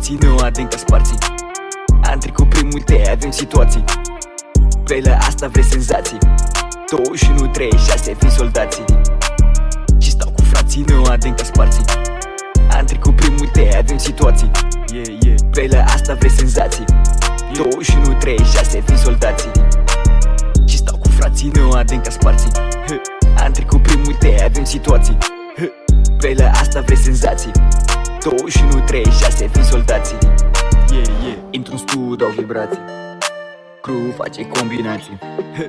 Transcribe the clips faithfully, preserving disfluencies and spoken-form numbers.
frații, nu adânc ca sparții. Am trecut prin multe, avem situații. Pe la asta vrei senzații. douăzeci și unu, treizeci și șase, fiind soldații. Și stau cu frații, nu adânc ca sparții. Am trecut prin multe, avem situații. Yeah, yeah. Pe la asta vrei senzații. Yeah. douăzeci și unu, treizeci și șase, fiind soldații. Și stau cu frații, nu adânc ca sparții. Am trecut prin multe, avem situații. Pe la asta vrei senzații. douăzeci și unu, treizeci și șase, fiind soldații. Yeah, yeah. Intru-n studio, dau vibrații. Crew face combinații.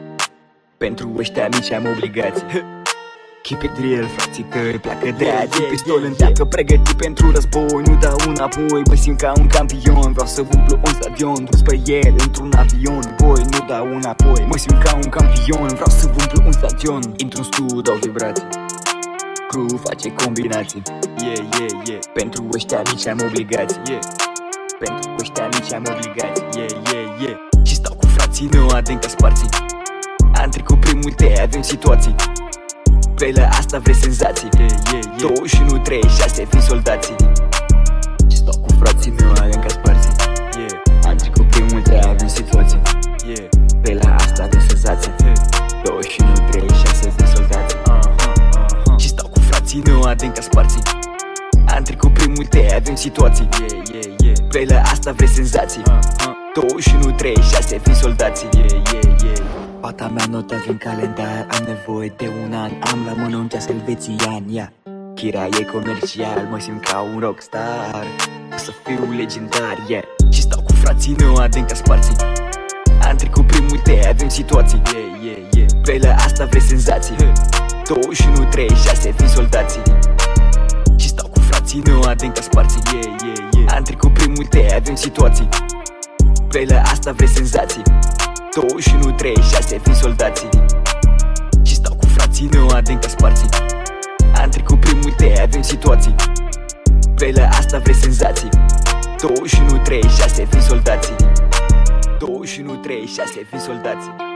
Pentru ăștia mici am obligații. Keep it real, frații tăi pleacă de aici. Pistol în teacă, pregătit pentru război. Nu dau înapoi, mă simt ca un campion. Vreau să umplu un stadion, dus pe el într-un avion. Boy, nu dau înapoi, mă simt ca un campion. Vreau să umplu un stadion. Intru-n studio, dau vibrații. Crew face combinații. Yeah, yeah, yeah. Pentru ăștia mici am obligații. Yeah. Pentru ăștia mici am obligații. Yeah, yeah, yeah. Și stau cu frații, nu adânc ca sparții. Am trecut prin multe, avem situații. Pe la asta vrei senzații. Yeah, yeah, yeah. douăzeci și unu, treizeci și șase, fiind soldații. Și stau cu frații, nu adânc ca sparții. Yeah. Am trecut prin multe, avem situații. Yeah. Pe la asta vrei senzații. Yeah. douăzeci și unu, treizeci și șase, fiind soldații. Și stau cu frații, nu adânc ca sparții. Am trecut prin multe, avem situații. Yeah, yeah, yeah. Pe la asta vrei senzații. douăzeci și unu, treizeci și șase, fiind soldații. Yeah, yeah, yeah. Fata mea notează în calendar. Am nevoie de un an. Am la mână un ceas elvețian. Yeah. Chira e comercial, mă simt ca un rockstar. O să fiu legendar, yeah. Și stau cu frații, nu adânc ca sparții. Am trecut prin multe, avem situații. Yeah, yeah, yeah. Pe la asta vrei senzații. douăzeci și unu, treizeci și șase, fiind soldații. Și stau cu frații, nu adânc ca sparții. Yeah, yeah, yeah. Am trecut prin multe, avem situații. Pe la asta vrei senzații. douăzeci și unu, treizeci și șase, fiind soldații. Și stau cu frații, nu adânc ca sparții. Am trecut prin multe, avem situații. Pe la asta vrei senzații. douăzeci și unu, treizeci și șase, fiind soldații. douăzeci și unu, treizeci și șase, fiind soldații.